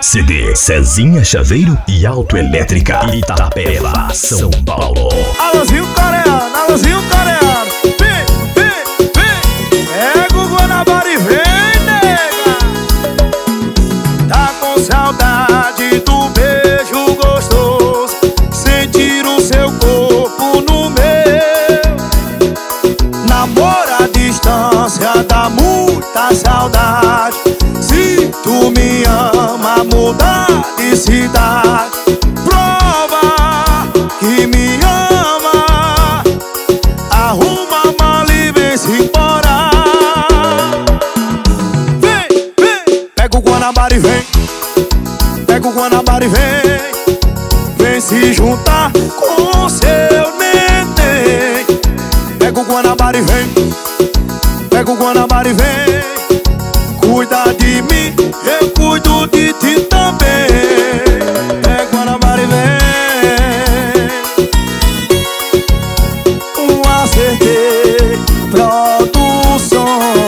CD Cezinha Chaveiro e Autoelétrica Itapeva, São Paulo. Alôzinho coreano, alôzinho coreano. Vem, vem, vem. Pega o Guanabara e vem, nega. Tá com saudade do beijo gostoso, sentir o seu corpo no meu. Namoro à distância dá muita saudade. Se tu me ama, mudar de cidade. Prova que me ama. Arruma a mala e vem-se embora. Vem, vem. Pega o Guanabara e vem. Pega o Guanabara e vem. Vem se juntar com seu neném. Pega o Guanabara e vem. Pega o Guanabara e vem. Cuida de mim, eu cuido de ti também. Pega o Guanabara e vem. Acertei Produções.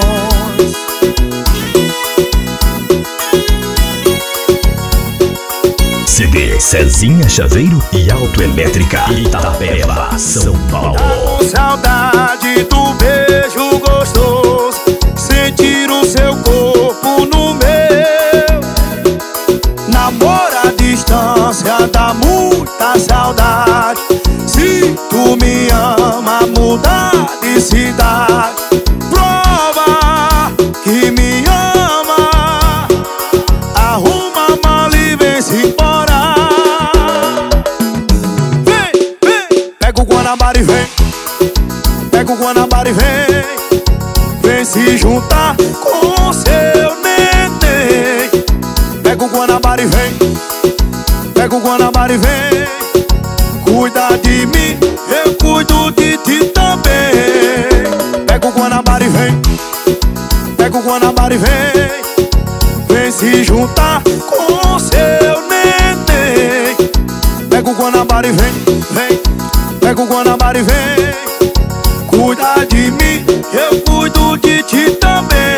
CD Cezinha Chaveiro e Autoelétrica Itapeva, São Paulo. Tá com saudade do beijo gostoso, sentir o seu corpo no meu. Namoro à distância dá muita saudade. Se tu me ama, mudar de cidade. Prova que me ama. Arruma a mala e vem-se embora. Vem, vem. Pega o Guanabara e vem. Pega o Guanabara e vem. Vem se juntar com seu neném. Pega o Guanabara e vem. Pega o Guanabara e vem. Cuida de mim, eu cuido de ti também. Pega o Guanabara e vem. Pega o Guanabara e vem. Vem se juntar com seu neném. Pega o Guanabara e vem, vem. Pega o Guanabara e vem. Cuida de mim, eu cuido de ti também.